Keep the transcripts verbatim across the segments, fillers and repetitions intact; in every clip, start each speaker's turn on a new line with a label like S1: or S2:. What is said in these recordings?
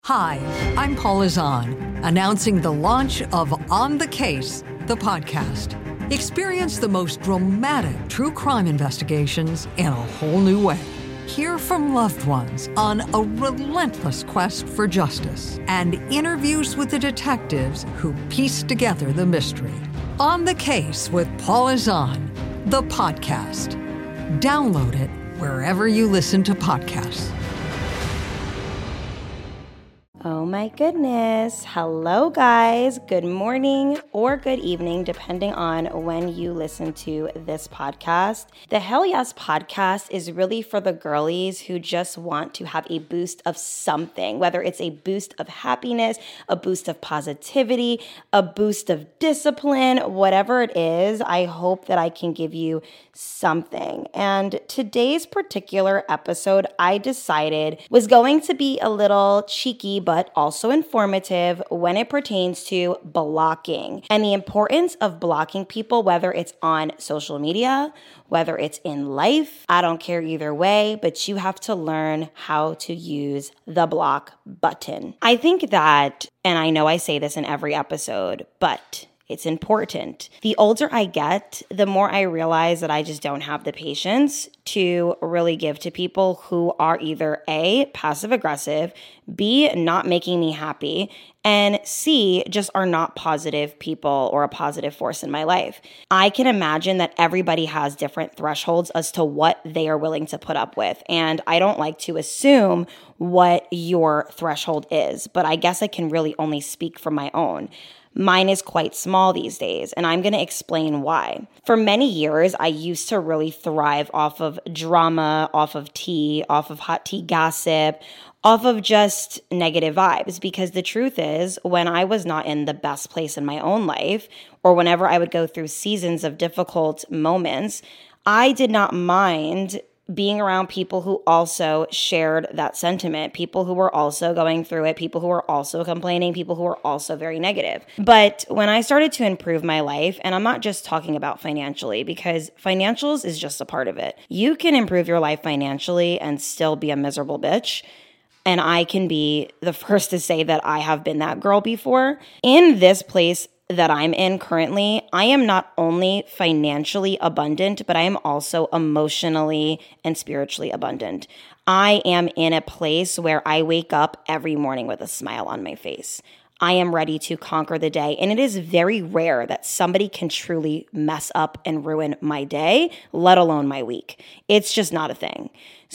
S1: Hi, I'm Paula Zahn, announcing the launch of On the Case, the podcast. Experience the most dramatic true crime investigations in a whole new way. Hear from loved ones on a relentless quest for justice and interviews with the detectives who piece together the mystery. On the Case with Paula Zahn, the podcast. Download it wherever you listen to podcasts.
S2: Oh my goodness. Hello, guys. Good morning or good evening, depending on when you listen to this podcast. The Hell Yes podcast is really for the girlies who just want to have a boost of something, whether it's a boost of happiness, a boost of positivity, a boost of discipline, whatever it is. I hope that I can give you something. And today's particular episode, I decided was going to be a little cheeky, but also informative when it pertains to blocking and the importance of blocking people, whether it's on social media, whether it's in life. I don't care either way, but you have to learn how to use the block button. I think that, and I know I say this in every episode, but it's important. The older I get, the more I realize that I just don't have the patience to really give to people who are either A, passive aggressive, B, not making me happy, and C, just are not positive people or a positive force in my life. I can imagine that everybody has different thresholds as to what they are willing to put up with. And I don't like to assume what your threshold is, but I guess I can really only speak from my own. Mine is quite small these days, and I'm going to explain why. For many years, I used to really thrive off of drama, off of tea, off of hot tea gossip, off of just negative vibes, because the truth is, when I was not in the best place in my own life, or whenever I would go through seasons of difficult moments, I did not mind being around people who also shared that sentiment, people who were also going through it, people who were also complaining, people who were also very negative. But when I started to improve my life, and I'm not just talking about financially, because financials is just a part of it. You can improve your life financially and still be a miserable bitch. And I can be the first to say that I have been that girl before. In this place that I'm in currently, I am not only financially abundant, but I am also emotionally and spiritually abundant. I am in a place where I wake up every morning with a smile on my face. I am ready to conquer the day. And it is very rare that somebody can truly mess up and ruin my day, let alone my week. It's just not a thing.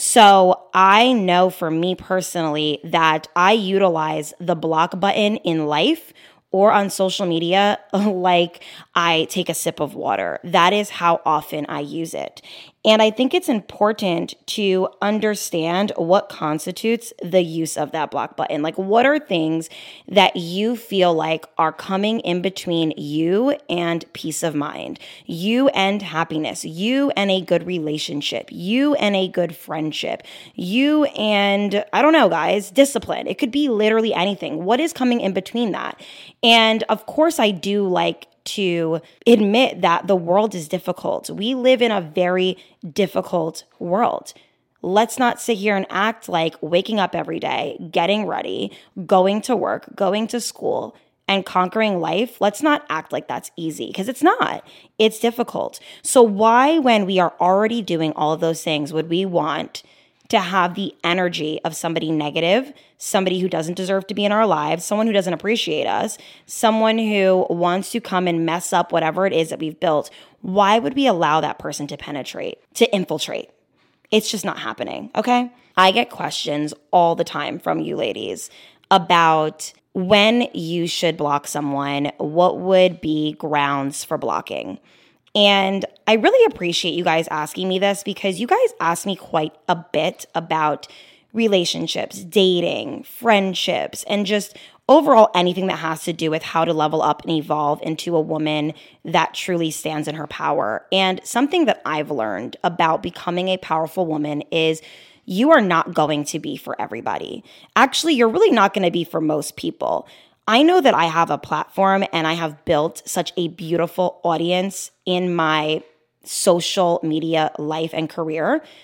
S2: So I know for me personally that I utilize the block button in life or on social media like I take a sip of water. That is how often I use it. And I think it's important to understand what constitutes the use of that block button. Like, what are things that you feel like are coming in between you and peace of mind, you and happiness, you and a good relationship, you and a good friendship, you and, I don't know, guys, discipline. It could be literally anything. What is coming in between that? And of course, I do like to admit that the world is difficult. We live in a very difficult world. Let's not sit here and act like waking up every day, getting ready, going to work, going to school, and conquering life. Let's not act like that's easy, because it's not. It's difficult. So why, when we are already doing all of those things, would we want to have the energy of somebody negative, somebody who doesn't deserve to be in our lives, someone who doesn't appreciate us, someone who wants to come and mess up whatever it is that we've built? Why would we allow that person to penetrate, to infiltrate? It's just not happening, okay? I get questions all the time from you ladies about when you should block someone, what would be grounds for blocking. And I really appreciate you guys asking me this, because you guys ask me quite a bit about relationships, dating, friendships, and just overall anything that has to do with how to level up and evolve into a woman that truly stands in her power. And something that I've learned about becoming a powerful woman is you are not going to be for everybody. Actually, you're really not going to be for most people. I know that I have a platform and I have built such a beautiful audience in my social media life and career,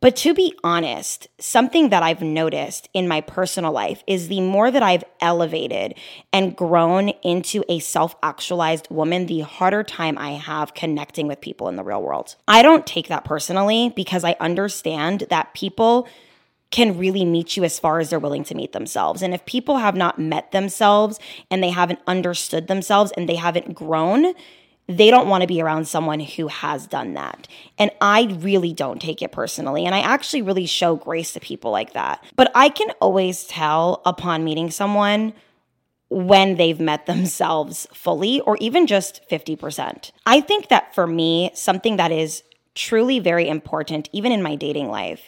S2: But to be honest, something that I've noticed in my personal life is the more that I've elevated and grown into a self-actualized woman, the harder time I have connecting with people in the real world. I don't take that personally because I understand that people can really meet you as far as they're willing to meet themselves. And if people have not met themselves and they haven't understood themselves and they haven't grown, they don't want to be around someone who has done that. And I really don't take it personally. And I actually really show grace to people like that. But I can always tell upon meeting someone when they've met themselves fully or even just fifty percent. I think that for me, something that is truly very important, even in my dating life,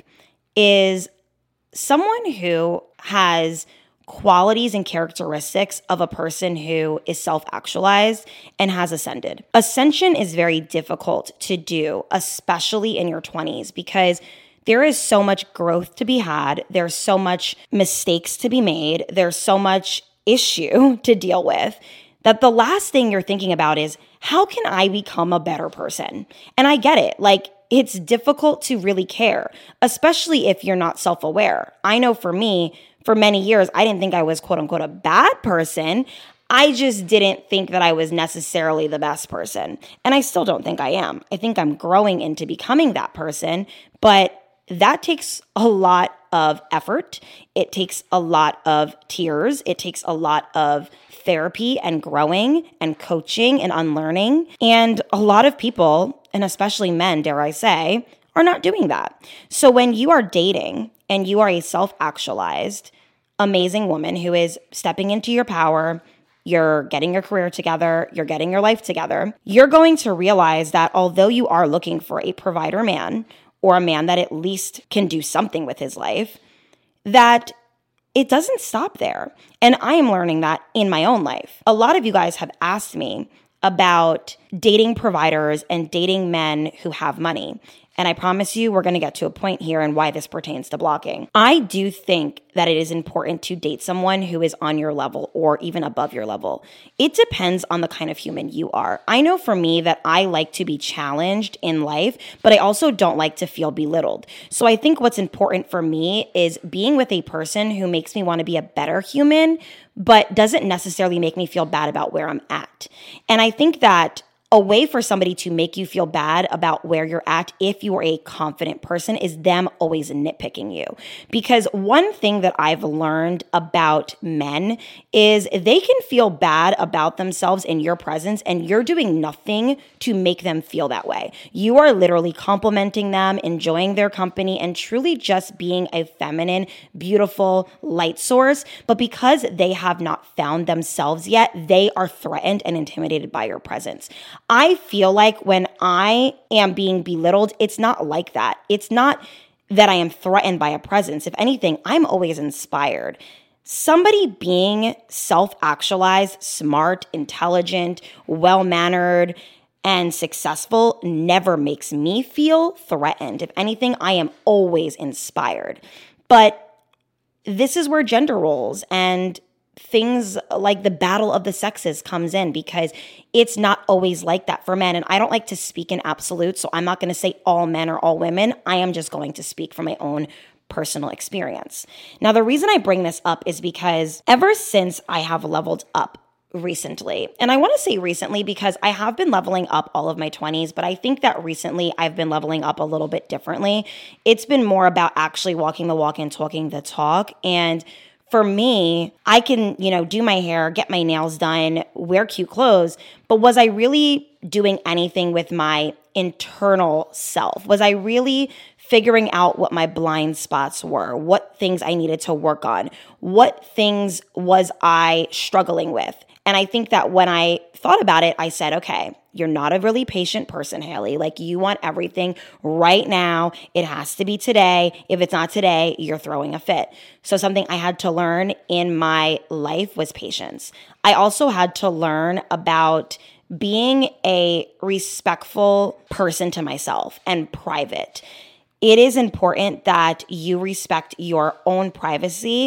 S2: is someone who has qualities and characteristics of a person who is self-actualized and has ascended. Ascension is very difficult to do, especially in your twenties, because there is so much growth to be had. There's so much mistakes to be made. There's so much issue to deal with that the last thing you're thinking about is, how can I become a better person? And I get it. Like, it's difficult to really care, especially if you're not self-aware. I know for me, for many years, I didn't think I was quote unquote a bad person. I just didn't think that I was necessarily the best person. And I still don't think I am. I think I'm growing into becoming that person, but that takes a lot of effort. It takes a lot of tears. It takes a lot of therapy and growing and coaching and unlearning. And a lot of people, and especially men, dare I say, are not doing that. So when you are dating and you are a self-actualized, amazing woman who is stepping into your power, you're getting your career together, you're getting your life together, you're going to realize that although you are looking for a provider man or a man that at least can do something with his life, that it doesn't stop there. And I am learning that in my own life. A lot of you guys have asked me about dating providers and dating men who have money. And I promise you, we're going to get to a point here and why this pertains to blocking. I do think that it is important to date someone who is on your level or even above your level. It depends on the kind of human you are. I know for me that I like to be challenged in life, but I also don't like to feel belittled. So I think what's important for me is being with a person who makes me want to be a better human, but doesn't necessarily make me feel bad about where I'm at. And I think that a way for somebody to make you feel bad about where you're at if you are a confident person is them always nitpicking you. Because one thing that I've learned about men is they can feel bad about themselves in your presence and you're doing nothing to make them feel that way. You are literally complimenting them, enjoying their company, and truly just being a feminine, beautiful light source. But because they have not found themselves yet, they are threatened and intimidated by your presence. I feel like when I am being belittled, it's not like that. It's not that I am threatened by a presence. If anything, I'm always inspired. Somebody being self-actualized, smart, intelligent, well-mannered, and successful never makes me feel threatened. If anything, I am always inspired. But this is where gender roles and things like the battle of the sexes comes in, because it's not always like that for men. And I don't like to speak in absolutes, so I'm not going to say all men or all women. I am just going to speak from my own personal experience. Now, the reason I bring this up is because ever since I have leveled up recently, and I want to say recently because I have been leveling up all of my twenties, but I think that recently I've been leveling up a little bit differently. It's been more about actually walking the walk and talking the talk. And for me, I can, you know, do my hair, get my nails done, wear cute clothes, but was I really doing anything with my internal self? Was I really figuring out what my blind spots were, what things I needed to work on, what things was I struggling with? And I think that when I thought about it, I said, okay, you're not a really patient person, Haley. Like, you want everything right now. It has to be today. If it's not today, you're throwing a fit. So something I had to learn in my life was patience. I also had to learn about being a respectful person to myself and private. It is important that you respect your own privacy,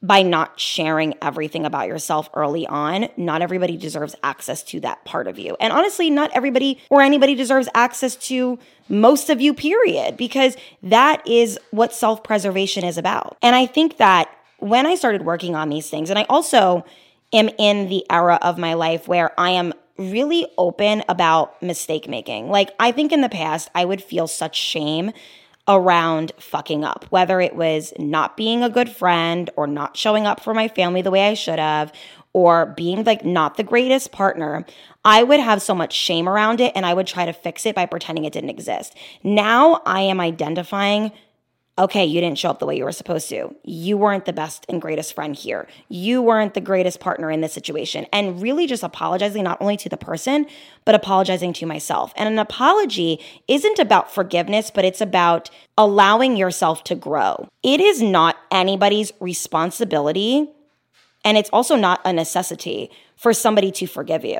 S2: by not sharing everything about yourself early on. Not everybody deserves access to that part of you. And honestly, not everybody or anybody deserves access to most of you, period, because that is what self-preservation is about. And I think that when I started working on these things, and I also am in the era of my life where I am really open about mistake making. Like, I think in the past, I would feel such shame around fucking up, whether it was not being a good friend or not showing up for my family the way I should have, or being like not the greatest partner. I would have so much shame around it, and I would try to fix it by pretending it didn't exist. Now I am identifying, okay, you didn't show up the way you were supposed to. You weren't the best and greatest friend here. You weren't the greatest partner in this situation. And really just apologizing not only to the person, but apologizing to myself. And an apology isn't about forgiveness, but it's about allowing yourself to grow. It is not anybody's responsibility, and it's also not a necessity for somebody to forgive you.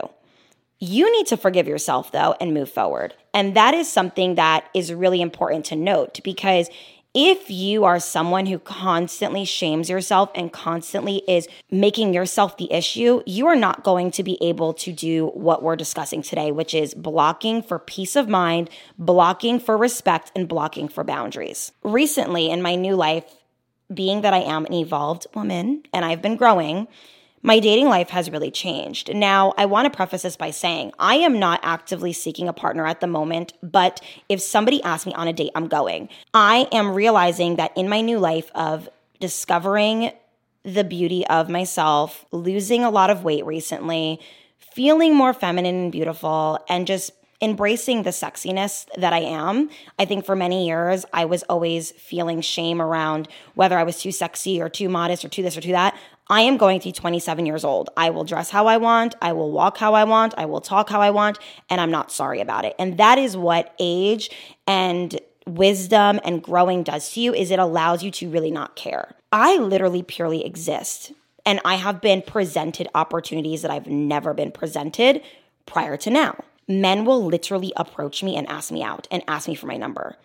S2: You need to forgive yourself, though, and move forward. And that is something that is really important to note, because if you are someone who constantly shames yourself and constantly is making yourself the issue, you are not going to be able to do what we're discussing today, which is blocking for peace of mind, blocking for respect, and blocking for boundaries. Recently in my new life, being that I am an evolved woman and I've been growing, my dating life has really changed. Now, I want to preface this by saying I am not actively seeking a partner at the moment, but if somebody asks me on a date, I'm going. I am realizing that in my new life of discovering the beauty of myself, losing a lot of weight recently, feeling more feminine and beautiful, and just embracing the sexiness that I am. I think for many years, I was always feeling shame around whether I was too sexy or too modest or too this or too that. I am going to be twenty-seven years old. I will dress how I want. I will walk how I want. I will talk how I want. And I'm not sorry about it. And that is what age and wisdom and growing does to you, is it allows you to really not care. I literally purely exist. And I have been presented opportunities that I've never been presented prior to now. Men will literally approach me and ask me out and ask me for my number.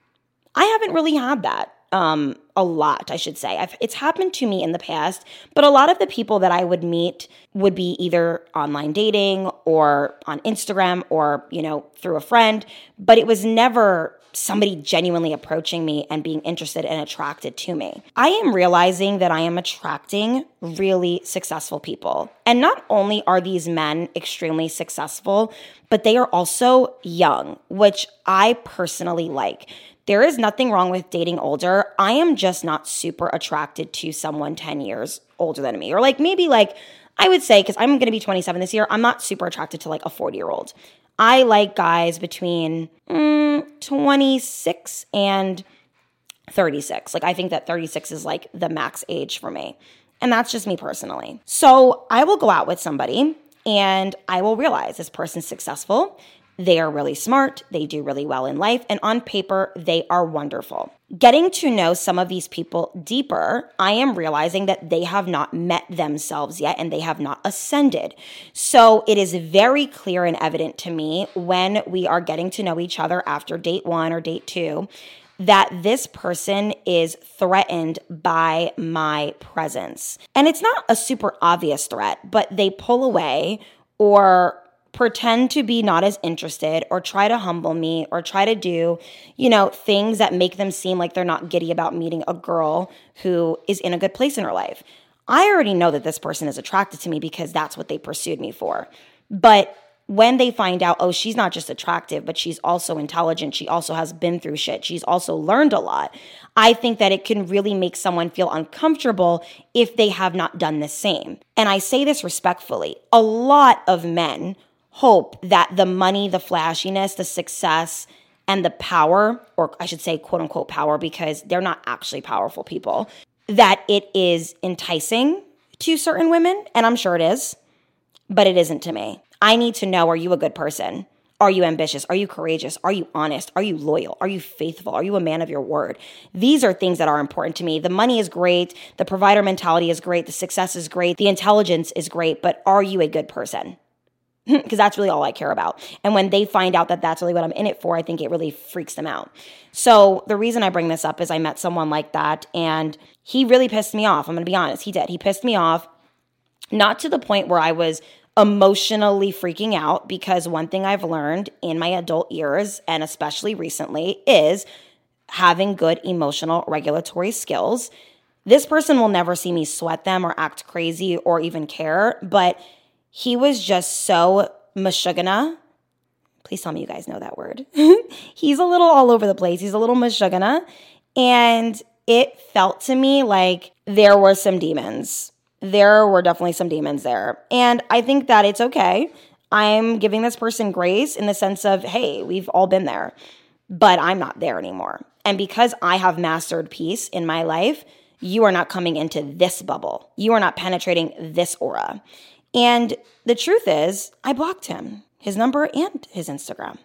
S2: I haven't really had that. Um, a lot, I should say. I've, it's happened to me in the past, but a lot of the people that I would meet would be either online dating or on Instagram or, you know, through a friend, but it was never somebody genuinely approaching me and being interested and attracted to me. I am realizing that I am attracting really successful people. And not only are these men extremely successful, but they are also young, which I personally like. There is nothing wrong with dating older. I am just not super attracted to someone ten years older than me. Or like maybe like, I would say, because I'm going to be twenty-seven this year, I'm not super attracted to like a forty-year-old. I like guys between mm, twenty-six and thirty-six. Like I think that thirty-six is like the max age for me. And that's just me personally. So I will go out with somebody and I will realize this person's successful. They are really smart, they do really well in life, and on paper, they are wonderful. Getting to know some of these people deeper, I am realizing that they have not met themselves yet and they have not ascended. So it is very clear and evident to me when we are getting to know each other after date one or date two that this person is threatened by my presence. And it's not a super obvious threat, but they pull away or pretend to be not as interested or try to humble me or try to do, you know, things that make them seem like they're not giddy about meeting a girl who is in a good place in her life. I already know that this person is attracted to me because that's what they pursued me for. But when they find out, oh, she's not just attractive, but she's also intelligent, she also has been through shit, she's also learned a lot, I think that it can really make someone feel uncomfortable if they have not done the same. And I say this respectfully. A lot of men hope that the money, the flashiness, the success, and the power, or I should say quote unquote power, because they're not actually powerful people, that it is enticing to certain women, and I'm sure it is, but it isn't to me. I need to know, are you a good person? Are you ambitious? Are you courageous? Are you honest? Are you loyal? Are you faithful? Are you a man of your word? These are things that are important to me. The money is great. The provider mentality is great. The success is great. The intelligence is great. But are you a good person? because that's really all I care about. And when they find out that that's really what I'm in it for, I think it really freaks them out. So the reason I bring this up is I met someone like that, and he really pissed me off. I'm going to be honest. He did. He pissed me off, not to the point where I was emotionally freaking out, because one thing I've learned in my adult years, and especially recently, is having good emotional regulatory skills. This person will never see me sweat them or act crazy or even care, but he was just so mashugana. Please tell me you guys know that word. He's a little all over the place. He's a little mashugana. And it felt to me like there were some demons. There were definitely some demons there. And I think that it's okay. I'm giving this person grace in the sense of, hey, we've all been there, but I'm not there anymore. And because I have mastered peace in my life, you are not coming into this bubble. You are not penetrating this aura. And the truth is, I blocked him, his number and his Instagram.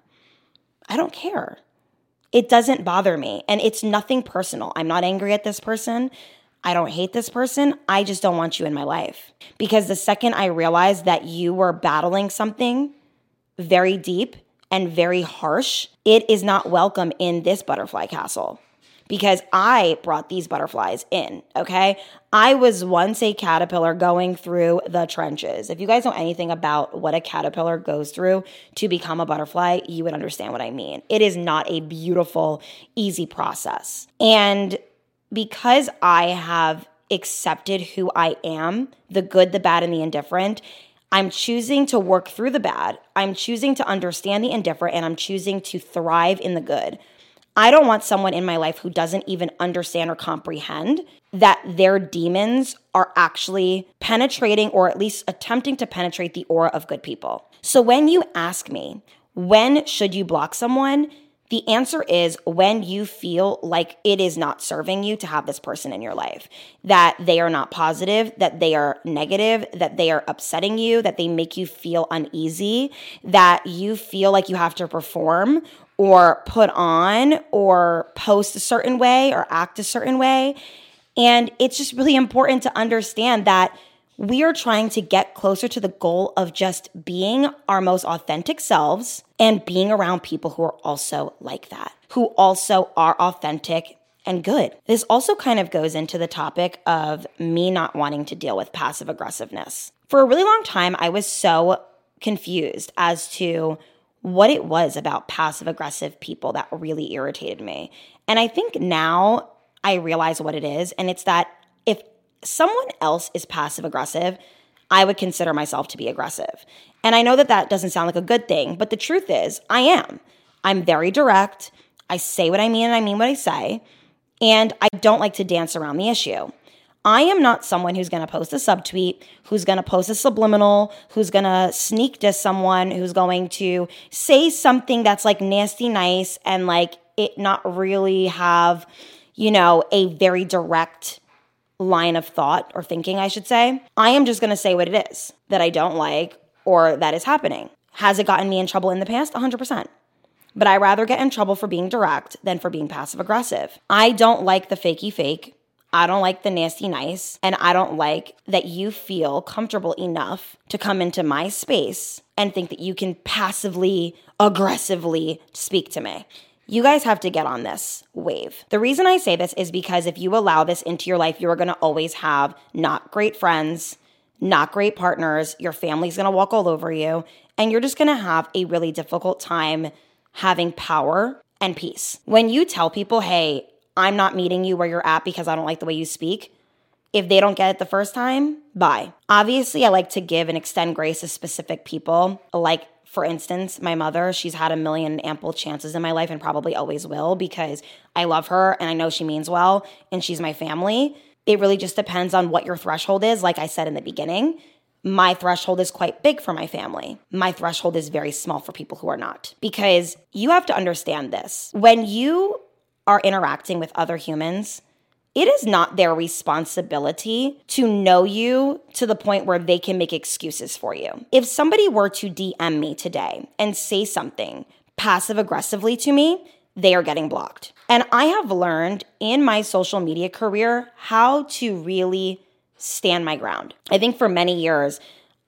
S2: I don't care. It doesn't bother me. And it's nothing personal. I'm not angry at this person. I don't hate this person. I just don't want you in my life. Because the second I realized that you were battling something very deep and very harsh, it is not welcome in this butterfly castle. Because I brought these butterflies in, okay? I was once a caterpillar going through the trenches. If you guys know anything about what a caterpillar goes through to become a butterfly, you would understand what I mean. It is not a beautiful, easy process. And because I have accepted who I am, the good, the bad, and the indifferent, I'm choosing to work through the bad. I'm choosing to understand the indifferent, and I'm choosing to thrive in the good. I don't want someone in my life who doesn't even understand or comprehend that their demons are actually penetrating, or at least attempting to penetrate, the aura of good people. So when you ask me, when should you block someone? The answer is when you feel like it is not serving you to have this person in your life, that they are not positive, that they are negative, that they are upsetting you, that they make you feel uneasy, that you feel like you have to perform or put on or post a certain way or act a certain way. And it's just really important to understand that we are trying to get closer to the goal of just being our most authentic selves and being around people who are also like that, who also are authentic and good. This also kind of goes into the topic of me not wanting to deal with passive aggressiveness. For a really long time, I was so confused as to what it was about passive aggressive people that really irritated me. And I think now I realize what it is, and it's that if someone else is passive aggressive, I would consider myself to be aggressive. And I know that that doesn't sound like a good thing, but the truth is I am. I'm very direct. I say what I mean and I mean what I say. And I don't like to dance around the issue. I am not someone who's going to post a subtweet, who's going to post a subliminal, who's going to sneak diss someone, who's going to say something that's like nasty nice and like it not really have, you know, a very direct line of thought or thinking, I should say. I am just going to say what it is that I don't like or that is happening. Has it gotten me in trouble in the past? one hundred percent. But I rather get in trouble for being direct than for being passive aggressive. I don't like the fakey fake. I don't like the nasty nice. And I don't like that you feel comfortable enough to come into my space and think that you can passively, aggressively speak to me. You guys have to get on this wave. The reason I say this is because if you allow this into your life, you are going to always have not great friends, not great partners. Your family's going to walk all over you, and you're just going to have a really difficult time having power and peace. When you tell people, hey, I'm not meeting you where you're at because I don't like the way you speak, if they don't get it the first time, bye. Obviously, I like to give and extend grace to specific people. Like, for instance, my mother, she's had a million ample chances in my life and probably always will because I love her and I know she means well and she's my family. It really just depends on what your threshold is. Like I said in the beginning, my threshold is quite big for my family. My threshold is very small for people who are not. Because you have to understand this. When you are interacting with other humans, it is not their responsibility to know you to the point where they can make excuses for you. If somebody were to D M me today and say something passive aggressively to me, they are getting blocked. And I have learned in my social media career how to really stand my ground. I think for many years,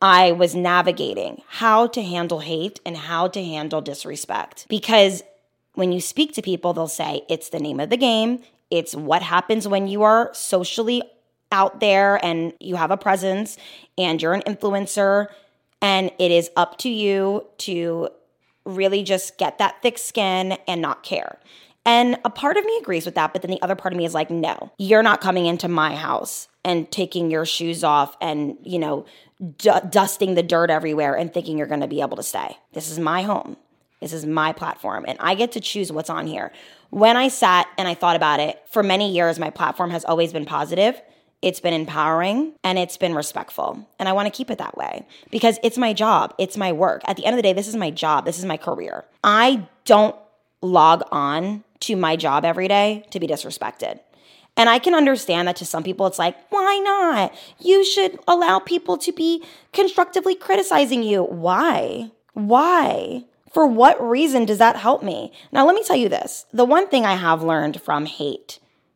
S2: I was navigating how to handle hate and how to handle disrespect. Because when you speak to people, they'll say it's the name of the game. It's what happens when you are socially out there and you have a presence and you're an influencer, and it is up to you to really just get that thick skin and not care. And a part of me agrees with that, but then the other part of me is like, no, you're not coming into my house and taking your shoes off and, you know, d- dusting the dirt everywhere and thinking you're going to be able to stay. This is my home. This is my platform, and I get to choose what's on here. When I sat and I thought about it, for many years, my platform has always been positive. It's been empowering, and it's been respectful. And I want to keep it that way because it's my job. It's my work. At the end of the day, this is my job. This is my career. I don't log on to my job every day to be disrespected. And I can understand that to some people, it's like, why not? You should allow people to be constructively criticizing you. Why? Why? For what reason does that help me? Now, let me tell you this. The one thing I have learned from hate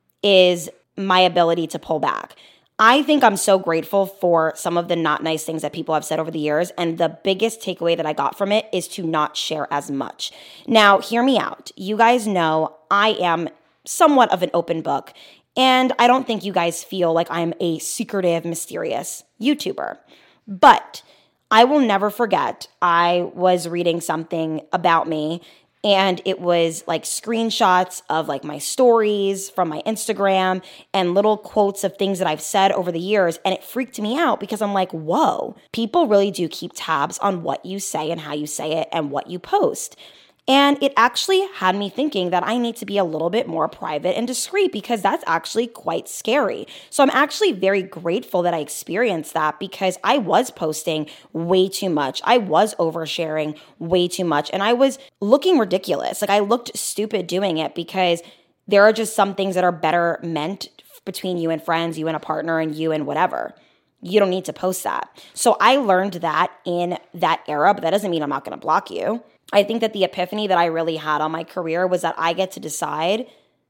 S2: is my ability to pull back. I think I'm so grateful for some of the not nice things that people have said over the years. And the biggest takeaway that I got from it is to not share as much. Now, hear me out. You guys know I am somewhat of an open book. And I don't think you guys feel like I'm a secretive, mysterious YouTuber. But I will never forget, I was reading something about me, and it was like screenshots of like my stories from my Instagram and little quotes of things that I've said over the years. And it freaked me out because I'm like, whoa, people really do keep tabs on what you say and how you say it and what you post. And it actually had me thinking that I need to be a little bit more private and discreet because that's actually quite scary. So I'm actually very grateful that I experienced that because I was posting way too much. I was oversharing way too much. And I was looking ridiculous. Like I looked stupid doing it because there are just some things that are better meant between you and friends, you and a partner, and you and whatever. You don't need to post that. So I learned that in that era, but that doesn't mean I'm not going to block you. I think that the epiphany that I really had on my career was that I get to decide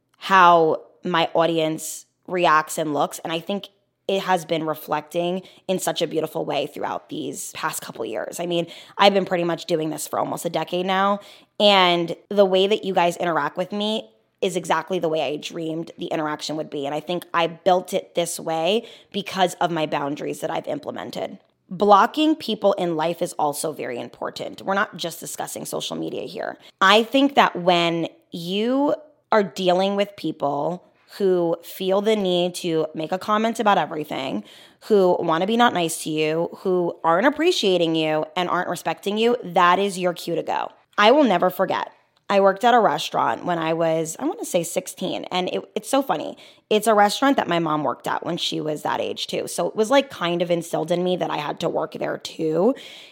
S2: how my audience reacts and looks. And I think it has been reflecting in such a beautiful way throughout these past couple years. I mean, I've been pretty much doing this for almost a decade now. And the way that you guys interact with me is exactly the way I dreamed the interaction would be. And I think I built it this way because of my boundaries that I've implemented. Blocking people in life is also very important. We're not just discussing social media here. I think that when you are dealing with people who feel the need to make a comment about everything, who want to be not nice to you, who aren't appreciating you and aren't respecting you, that is your cue to go. I will never forget. I worked at a restaurant when I was, I want to say sixteen. And it, it's so funny. It's a restaurant that my mom worked at when she was that age too. So it was like kind of instilled in me that I had to work there too.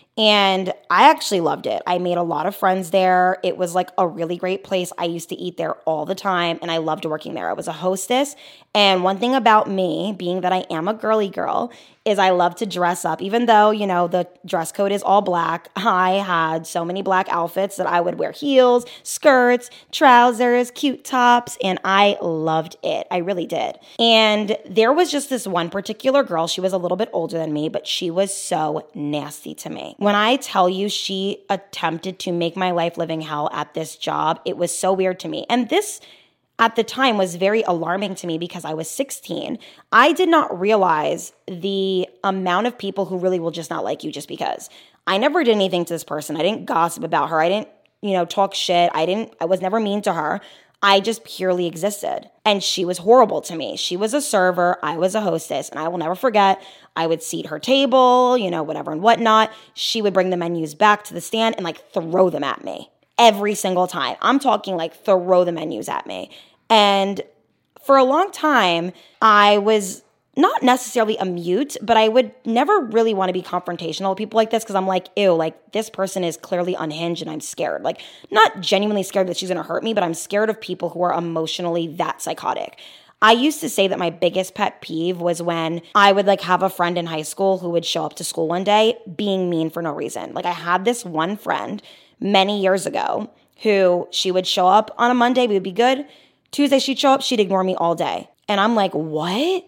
S2: And I actually loved it. I made a lot of friends there. It was like a really great place. I used to eat there all the time and I loved working there. I was a hostess. And one thing about me, being that I am a girly girl, is I love to dress up. Even though, you know, the dress code is all black, I had so many black outfits that I would wear heels, skirts, trousers, cute tops, and I loved it. I really did. And there was just this one particular girl. She was a little bit older than me, but she was so nasty to me. When I tell you she attempted to make my life living hell at this job, it was so weird to me. And this at the time was very alarming to me because I was sixteen. I did not realize the amount of people who really will just not like you just because. I never did anything to this person. I didn't gossip about her. I didn't, you know, talk shit. I didn't, I was never mean to her. I just purely existed. And she was horrible to me. She was a server. I was a hostess. And I will never forget, I would seat her table, you know, whatever and whatnot. She would bring the menus back to the stand and like throw them at me. Every single time. I'm talking like throw the menus at me. And for a long time, I was not necessarily a mute, but I would never really want to be confrontational with people like this because I'm like, ew, like this person is clearly unhinged and I'm scared. Like not genuinely scared that she's going to hurt me, but I'm scared of people who are emotionally that psychotic. I used to say that my biggest pet peeve was when I would like have a friend in high school who would show up to school one day being mean for no reason. Like I had this one friend many years ago who she would show up on a Monday, we would be good. Tuesday she'd show up, she'd ignore me all day. And I'm like, what?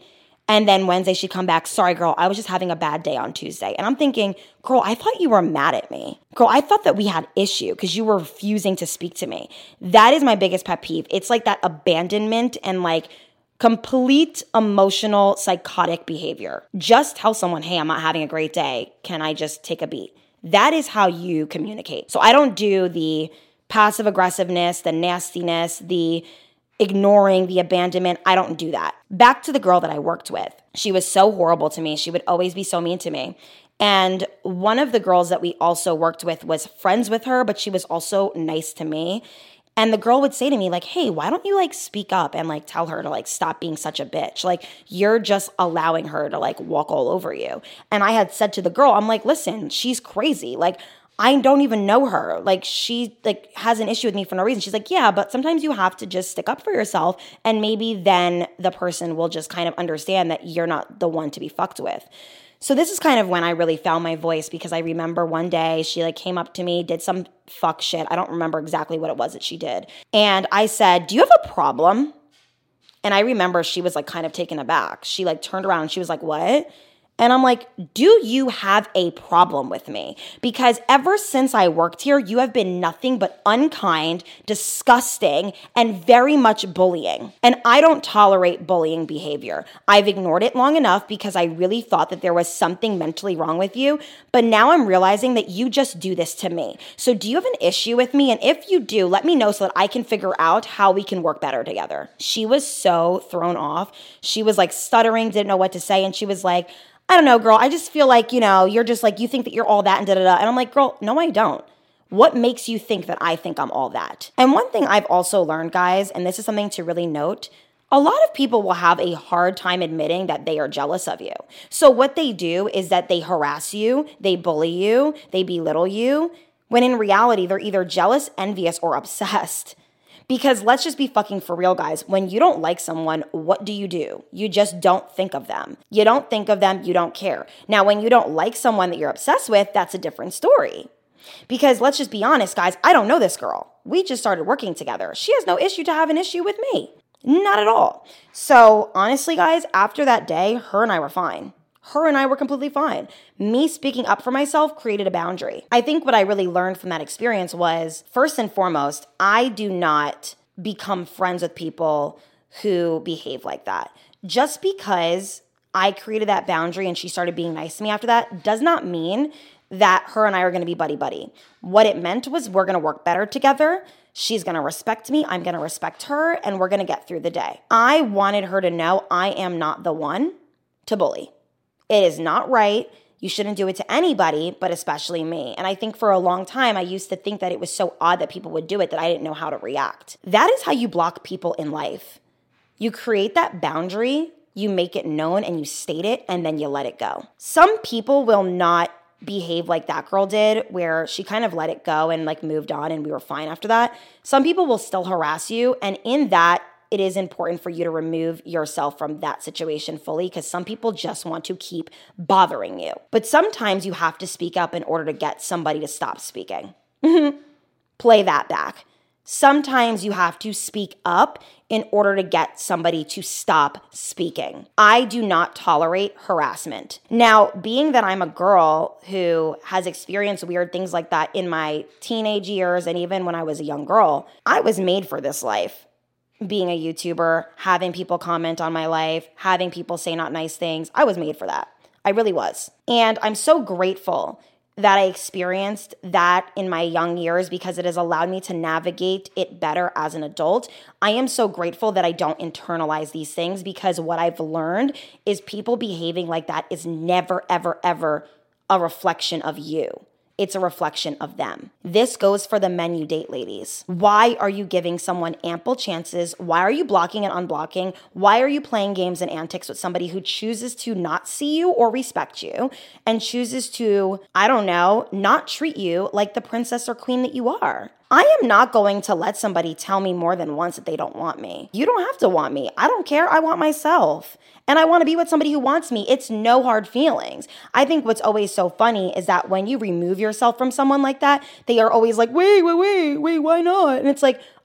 S2: And then Wednesday she'd come back, sorry, girl, I was just having a bad day on Tuesday. And I'm thinking, girl, I thought you were mad at me. Girl, I thought that we had issue because you were refusing to speak to me. That is my biggest pet peeve. It's like that abandonment and like complete emotional psychotic behavior. Just tell someone, hey, I'm not having a great day. Can I just take a beat? That is how you communicate. So I don't do the passive aggressiveness, the nastiness, the ignoring, the abandonment. I don't do that. Back to the girl that I worked with. She was so horrible to me. She would always be so mean to me. And one of the girls that we also worked with was friends with her, but she was also nice to me. And the girl would say to me like, hey, why don't you like speak up and like tell her to like stop being such a bitch? Like you're just allowing her to like walk all over you. And I had said to the girl, I'm like, listen, she's crazy. Like I don't even know her. Like she like has an issue with me for no reason. She's like, yeah, but sometimes you have to just stick up for yourself and maybe then the person will just kind of understand that you're not the one to be fucked with. So this is kind of when I really found my voice because I remember one day she like came up to me, did some fuck shit. I don't remember exactly what it was that she did. And I said, do you have a problem? And I remember she was like kind of taken aback. She like turned around and she was like, what? And I'm like, do you have a problem with me? Because ever since I worked here, you have been nothing but unkind, disgusting, and very much bullying. And I don't tolerate bullying behavior. I've ignored it long enough because I really thought that there was something mentally wrong with you. But now I'm realizing that you just do this to me. So do you have an issue with me? And if you do, let me know so that I can figure out how we can work better together. She was so thrown off. She was like stuttering, didn't know what to say. And she was like, I don't know, girl, I just feel like, you know, you're just like, you think that you're all that and da-da-da. And I'm like, girl, no, I don't. What makes you think that I think I'm all that? And one thing I've also learned, guys, and this is something to really note, a lot of people will have a hard time admitting that they are jealous of you. So what they do is that they harass you, they bully you, they belittle you, when in reality, they're either jealous, envious, or obsessed. Because let's just be fucking for real, guys. When you don't like someone, what do you do? You just don't think of them. You don't think of them. You don't care. Now, when you don't like someone that you're obsessed with, that's a different story. Because let's just be honest, guys. I don't know this girl. We just started working together. She has no issue to have an issue with me. Not at all. So honestly, guys, after that day, her and I were fine. Her and I were completely fine. Me speaking up for myself created a boundary. I think what I really learned from that experience was, first and foremost, I do not become friends with people who behave like that. Just because I created that boundary and she started being nice to me after that does not mean that her and I are going to be buddy-buddy. What it meant was we're going to work better together. She's going to respect me. I'm going to respect her, and we're going to get through the day. I wanted her to know I am not the one to bully. It is not right. You shouldn't do it to anybody, but especially me. And I think for a long time, I used to think that it was so odd that people would do it that I didn't know how to react. That is how you block people in life. You create that boundary, you make it known, and you state it, and then you let it go. Some people will not behave like that girl did, where she kind of let it go and like moved on and we were fine after that. Some people will still harass you, and in that, it is important for you to remove yourself from that situation fully, because some people just want to keep bothering you. But sometimes you have to speak up in order to get somebody to stop speaking. Play that back. Sometimes you have to speak up in order to get somebody to stop speaking. I do not tolerate harassment. Now, being that I'm a girl who has experienced weird things like that in my teenage years and even when I was a young girl, I was made for this life. Being a YouTuber, having people comment on my life, having people say not nice things. I was made for that. I really was. And I'm so grateful that I experienced that in my young years because it has allowed me to navigate it better as an adult. I am so grateful that I don't internalize these things, because what I've learned is people behaving like that is never, ever, ever a reflection of you. It's a reflection of them. This goes for the men you date, ladies. Why are you giving someone ample chances? Why are you blocking and unblocking? Why are you playing games and antics with somebody who chooses to not see you or respect you and chooses to, I don't know, not treat you like the princess or queen that you are? I am not going to let somebody tell me more than once that they don't want me. You don't have to want me. I don't care. I want myself. And I want to be with somebody who wants me. It's no hard feelings. I think what's always so funny is that when you remove yourself from someone like that, they are always like, wait, wait, wait, wait, why not? And it's like,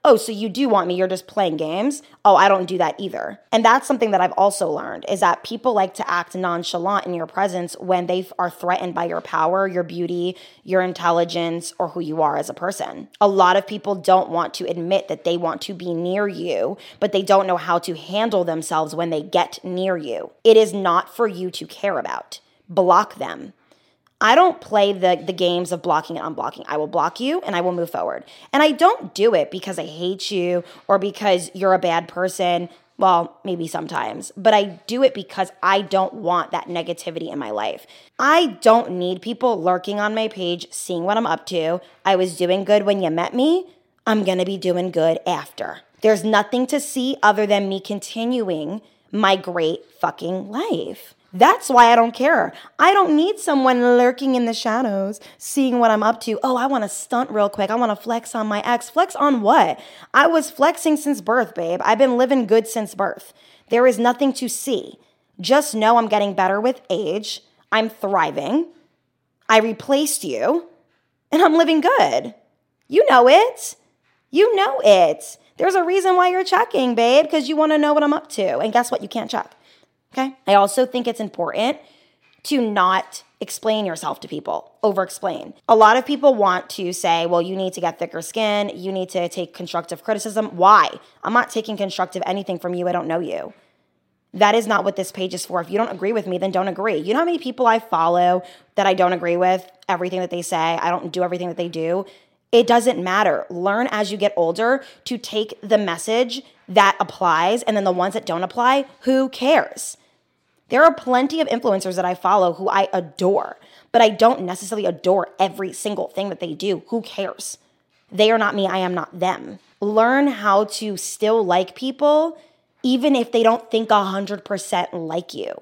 S2: oh, so you do want me, you're just playing games? Oh, I don't do that either. And that's something that I've also learned, is that people like to act nonchalant in your presence when they are threatened by your power, your beauty, your intelligence, or who you are as a person. A lot of people don't want to admit that they want to be near you, but they don't know how to handle themselves when they get near you. It is not for you to care about. Block them. I don't play the, the games of blocking and unblocking. I will block you and I will move forward. And I don't do it because I hate you or because you're a bad person. Well, maybe sometimes. But I do it because I don't want that negativity in my life. I don't need people lurking on my page, seeing what I'm up to. I was doing good when you met me. I'm going to be doing good after. There's nothing to see other than me continuing my great fucking life. That's why I don't care. I don't need someone lurking in the shadows, seeing what I'm up to. Oh, I want to stunt real quick. I want to flex on my ex. Flex on what? I was flexing since birth, babe. I've been living good since birth. There is nothing to see. Just know I'm getting better with age. I'm thriving. I replaced you, and I'm living good. You know it. You know it. There's a reason why you're checking, babe, because you want to know what I'm up to. And guess what? You can't check. Okay. I also think it's important to not explain yourself to people, over-explain. A lot of people want to say, well, you need to get thicker skin. You need to take constructive criticism. Why? I'm not taking constructive anything from you. I don't know you. That is not what this page is for. If you don't agree with me, then don't agree. You know how many people I follow that I don't agree with? Everything that they say. I don't do everything that they do. It doesn't matter. Learn as you get older to take the message that applies, and then the ones that don't apply, who cares? There are plenty of influencers that I follow who I adore, but I don't necessarily adore every single thing that they do. Who cares? They are not me. I am not them. Learn how to still like people, even if they don't think one hundred percent like you.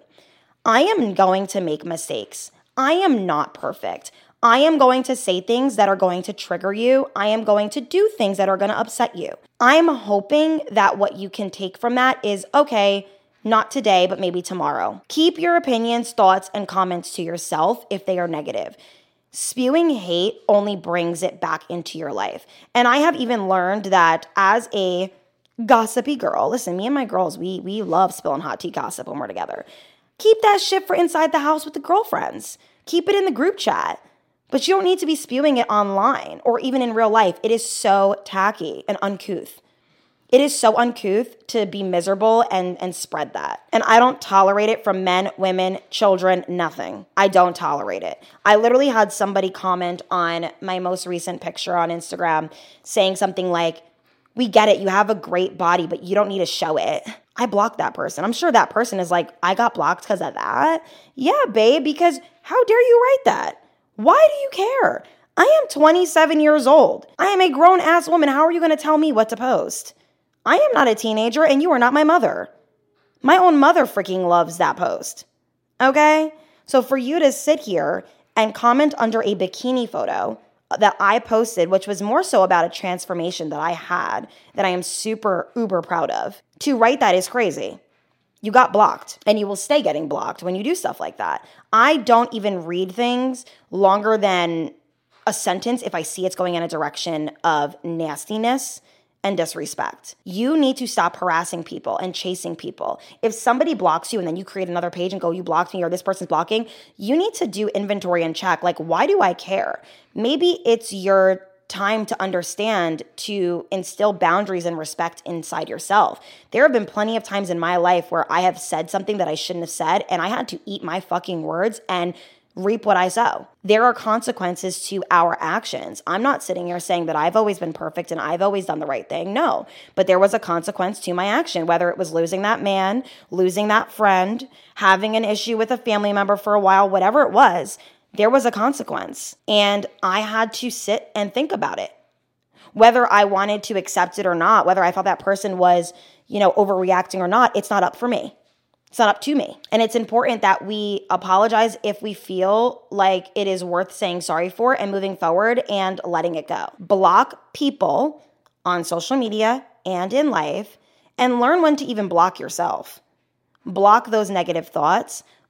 S2: I am going to make mistakes. I am not perfect. I am going to say things that are going to trigger you. I am going to do things that are going to upset you. I'm hoping that what you can take from that is, okay, not today, but maybe tomorrow. Keep your opinions, thoughts, and comments to yourself if they are negative. Spewing hate only brings it back into your life. And I have even learned that as a gossipy girl, listen, me and my girls, we we love spilling hot tea gossip when we're together. Keep that shit for inside the house with the girlfriends. Keep it in the group chat. But you don't need to be spewing it online or even in real life. It is so tacky and uncouth. It is so uncouth to be miserable and, and spread that. And I don't tolerate it from men, women, children, nothing. I don't tolerate it. I literally had somebody comment on my most recent picture on Instagram saying something like, we get it, you have a great body, but you don't need to show it. I blocked that person. I'm sure that person is like, I got blocked because of that. Yeah, babe, because how dare you write that? Why do you care? I am twenty-seven years old. I am a grown-ass woman. How are you going to tell me what to post? I am not a teenager and you are not my mother. My own mother freaking loves that post. Okay? So for you to sit here and comment under a bikini photo that I posted, which was more so about a transformation that I had that I am super uber proud of, to write that is crazy. You got blocked and you will stay getting blocked when you do stuff like that. I don't even read things longer than a sentence if I see it's going in a direction of nastiness and disrespect. You need to stop harassing people and chasing people. If somebody blocks you and then you create another page and go, you blocked me or this person's blocking, you need to do inventory and check. Like, why do I care? Maybe it's your time to understand to instill boundaries and respect inside yourself. There have been plenty of times in my life where I have said something that I shouldn't have said and I had to eat my fucking words and reap what I sow. There are consequences to our actions. I'm not sitting here saying that I've always been perfect and I've always done the right thing. No, but there was a consequence to my action, whether it was losing that man, losing that friend, having an issue with a family member for a while, whatever it was, there was a consequence. And I had to sit and think about it. Whether I wanted to accept it or not, whether I thought that person was, you know, overreacting or not, it's not up for me. It's not up to me. And it's important that we apologize if we feel like it is worth saying sorry for and moving forward and letting it go. Block people on social media and in life and learn when to even block yourself. Block those negative thoughts.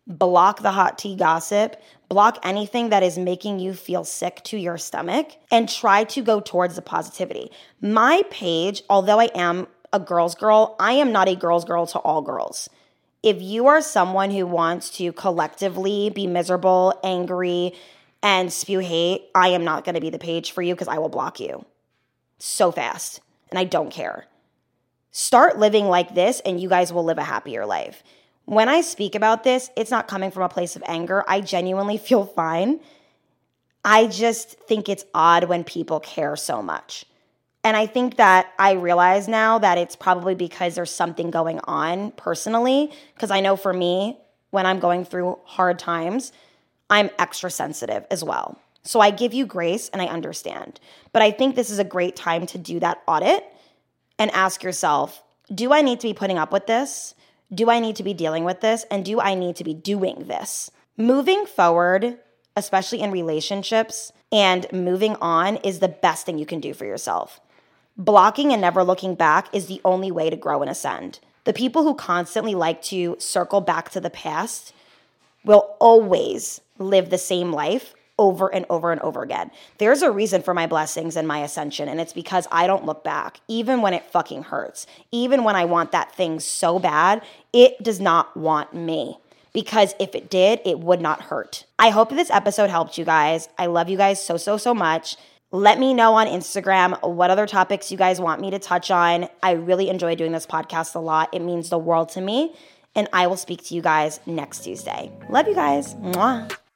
S2: block the hot tea gossip, block anything that is making you feel sick to your stomach, and try to go towards the positivity. My page, although I am a girl's girl, I am not a girl's girl to all girls. If you are someone who wants to collectively be miserable, angry, and spew hate, I am not going to be the page for you because I will block you so fast, and I don't care. Start living like this, and you guys will live a happier life. When I speak about this, it's not coming from a place of anger. I genuinely feel fine. I just think it's odd when people care so much. And I think that I realize now that it's probably because there's something going on personally, because I know for me, when I'm going through hard times, I'm extra sensitive as well. So I give you grace and I understand. But I think this is a great time to do that audit and ask yourself, do I need to be putting up with this? Do I need to be dealing with this? And do I need to be doing this? Moving forward, especially in relationships, and moving on is the best thing you can do for yourself. Blocking and never looking back is the only way to grow and ascend. The people who constantly like to circle back to the past will always live the same life over and over and over again. There's a reason for my blessings and my ascension, and it's because I don't look back, even when it fucking hurts. Even when I want that thing so bad, it does not want me. Because if it did, it would not hurt. I hope this episode helped you guys. I love you guys so, so, so much. Let me know on Instagram what other topics you guys want me to touch on. I really enjoy doing this podcast a lot. It means the world to me. And I will speak to you guys next Tuesday. Love you guys. Mwah.